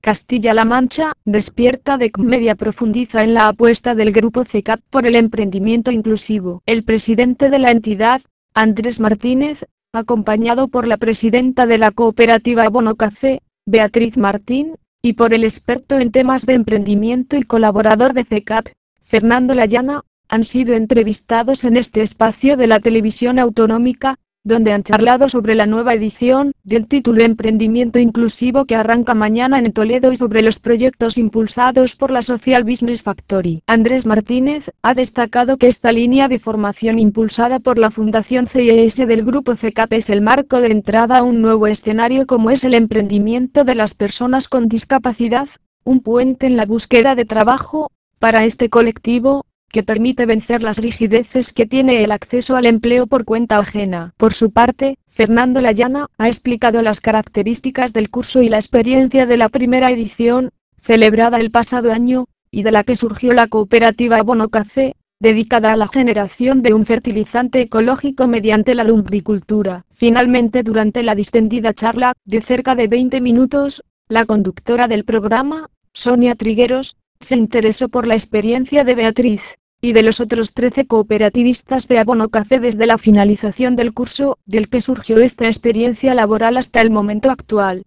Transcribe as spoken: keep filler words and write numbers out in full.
Castilla-La Mancha, Despierta de Comedia profundiza en la apuesta del Grupo C E C A P por el emprendimiento inclusivo. El presidente de la entidad, Andrés Martínez, acompañado por la presidenta de la cooperativa Abono Café, Beatriz Martín, y por el experto en temas de emprendimiento y colaborador de C E C A P, Fernando Layana, han sido entrevistados en este espacio de la televisión autonómica, donde han charlado sobre la nueva edición del título Emprendimiento Inclusivo que arranca mañana en Toledo y sobre los proyectos impulsados por la Social Business Factory. Andrés Martínez ha destacado que esta línea de formación impulsada por la Fundación C I E S del Grupo C E C A P es el marco de entrada a un nuevo escenario como es el emprendimiento de las personas con discapacidad, un puente en la búsqueda de trabajo para este colectivo, que permite vencer las rigideces que tiene el acceso al empleo por cuenta ajena. Por su parte, Fernando Layana ha explicado las características del curso y la experiencia de la primera edición, celebrada el pasado año, y de la que surgió la cooperativa Abono Café, dedicada a la generación de un fertilizante ecológico mediante la lumbricultura. Finalmente, durante la distendida charla, de cerca de veinte minutos, la conductora del programa, Sonia Trigueros, se interesó por la experiencia de Beatriz y de los otros trece cooperativistas de Abono Café desde la finalización del curso, del que surgió esta experiencia laboral hasta el momento actual.